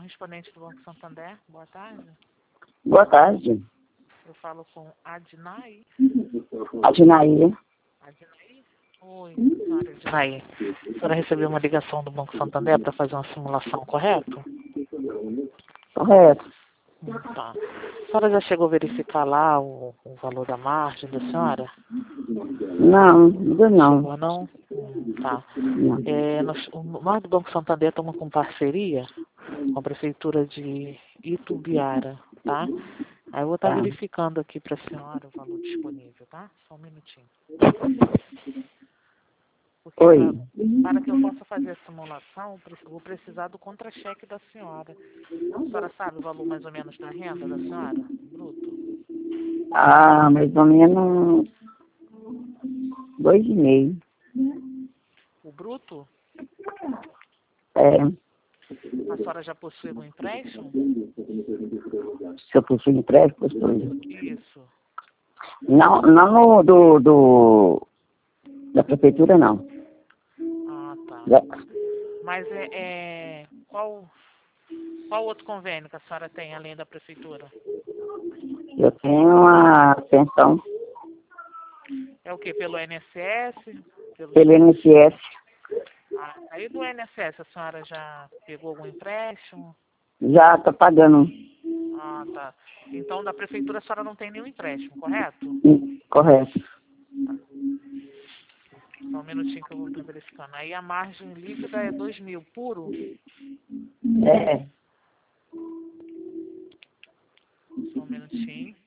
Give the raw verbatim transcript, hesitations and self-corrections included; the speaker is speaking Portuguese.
correspondente do Banco Santander. Boa tarde. Boa tarde. Eu falo com Adnai. Adinaí. Adnai? Oi, senhora Adnai. A senhora recebeu uma ligação do Banco Santander para fazer uma simulação, correto? Correto. Hum, tá. A senhora já chegou a verificar lá o, o valor da margem da senhora? Não, ainda não. Chegou não? Hum, tá. Não. É, nós, o, nós do Banco Santander estamos com parceria com a Prefeitura de Itubiara, tá? Aí eu vou estar Tá. verificando aqui para a senhora o valor disponível, tá? Só um minutinho. Porque Oi. pra, para que eu possa fazer a simulação, eu vou precisar do contra-cheque da senhora. A senhora sabe o valor mais ou menos da renda da senhora? Bruto? Ah, mais ou menos dois e meio. O bruto? É, A senhora já possui algum empréstimo? se eu possui empréstimo, possui. Isso. Não, não no do, do da prefeitura, não. Ah, tá. Da- Mas é, é qual, qual outro convênio que a senhora tem além da prefeitura? Eu tenho uma pensão É o que? Pelo I N S S? Pelo... pelo I N S S. Ah, aí do I N S S a senhora já pegou algum empréstimo? Já tô pagando. Ah, tá. Então da prefeitura a senhora não tem nenhum empréstimo, correto? Hum, Correto. Só um minutinho que eu vou estar verificando. Aí a margem líquida é dois mil puro? É, Só um minutinho.